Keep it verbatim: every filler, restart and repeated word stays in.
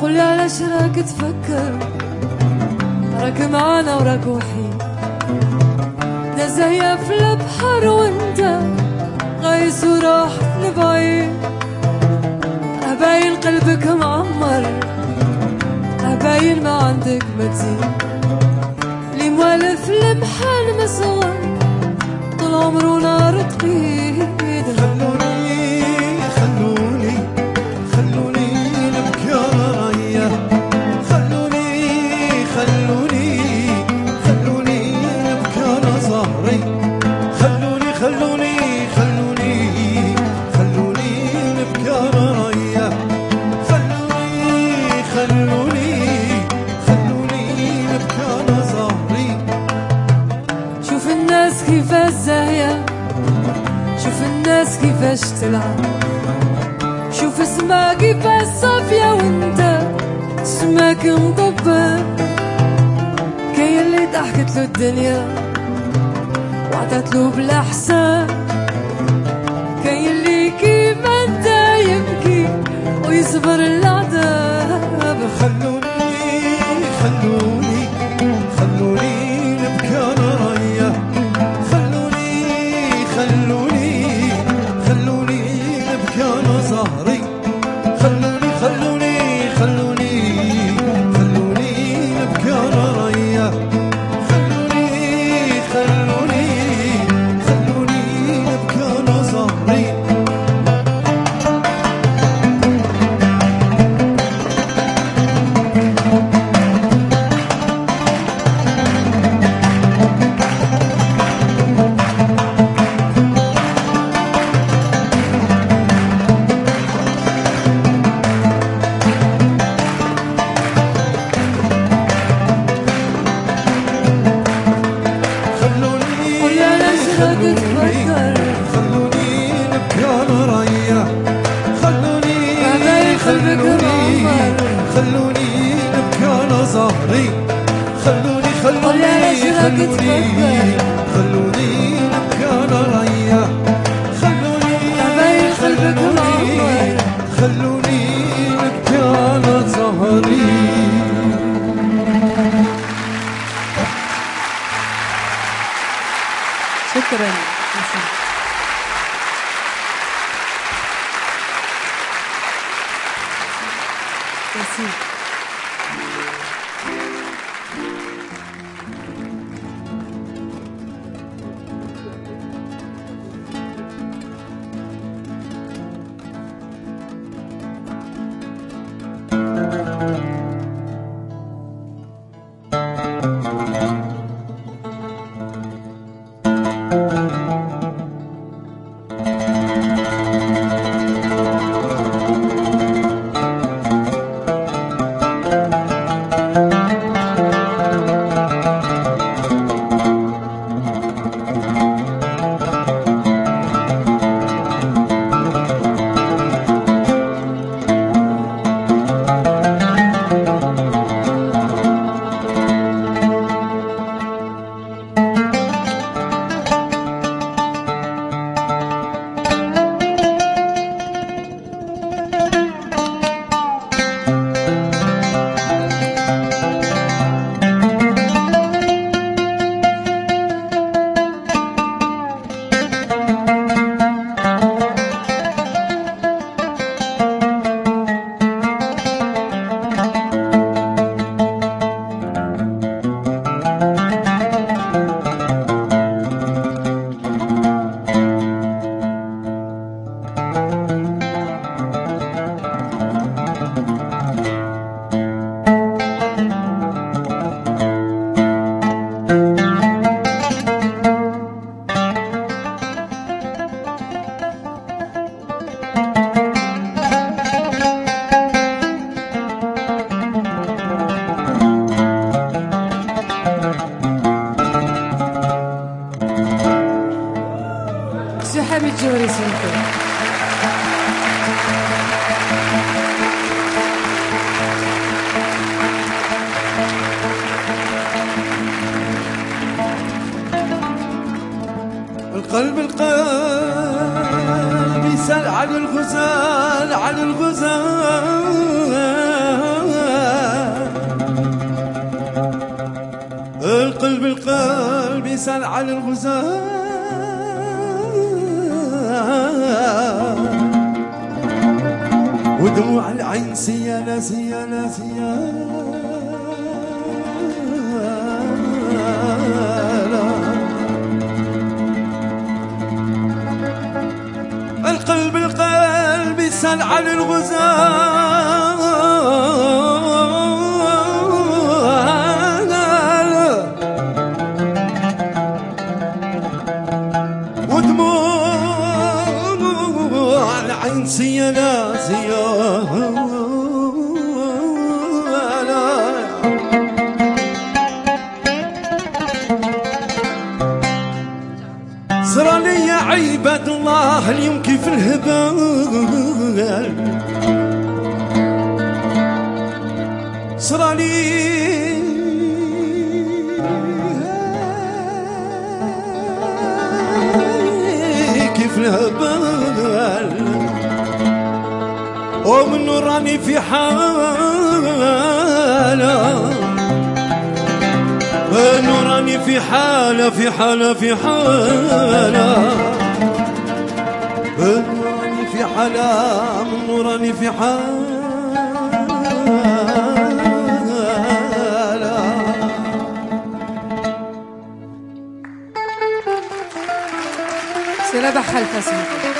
قولي علاش راك تفكر راك معانا وراك وحيد، دا زايا في البحر وانت غايس وراح لبعيد. راه باين قلبك معمر، راه باين ما عندك ما تزيد، اللي موالف المحال مصور طول عمرو نار تقيد. خلوني خلوني خلوني نبكي رايا، خلوني خلوني خلوني نبكي على ظهري، خلوني خلوني خلوني خلوني نبكي رايا، خلوني خلوني خلوني نبكي على ظهري. شوف الناس كيفاش زاهية، شوف الناس كيفاش تلعب، شوف اسمها كيفاش صافية وانت اسمك مضبب. كاين اللي ضحكت له الدنيا وعطات له بلا حساب، كاين اللي كيما انت يبكي ويصبر العذاب. خلوني خلوني خلوني نبكي على رايا، خلوني خلوني خلوني نبكي على ظهري، خلوني خلوني خلوني خلوني نبكي على رايا، خلوني خلوني خلوني نبكي على ظهري. خلوني نبكي على ظهري، خلوني خلوني خلوني خلوني نبكي على رايا، خلوني خلوني خلوني نبكي على ظهري. شكرا. Merci. حميد جوري سميتو. القلب القلب يسأل عن الغزال عن الغزال بيسأل عن الغزال ودموع العين سيالة سيالة سيالة القلب القلب يسأل عن الغزال ودموع العين سيالة سيالة صار لي يا عباد الله اليوم كيف الهبال صار لي كيف الهبال ومن راني في حالة نوراني في حالة في حالة في حالة نوراني في حالة نوراني في حالة سيلا بحال فاسمك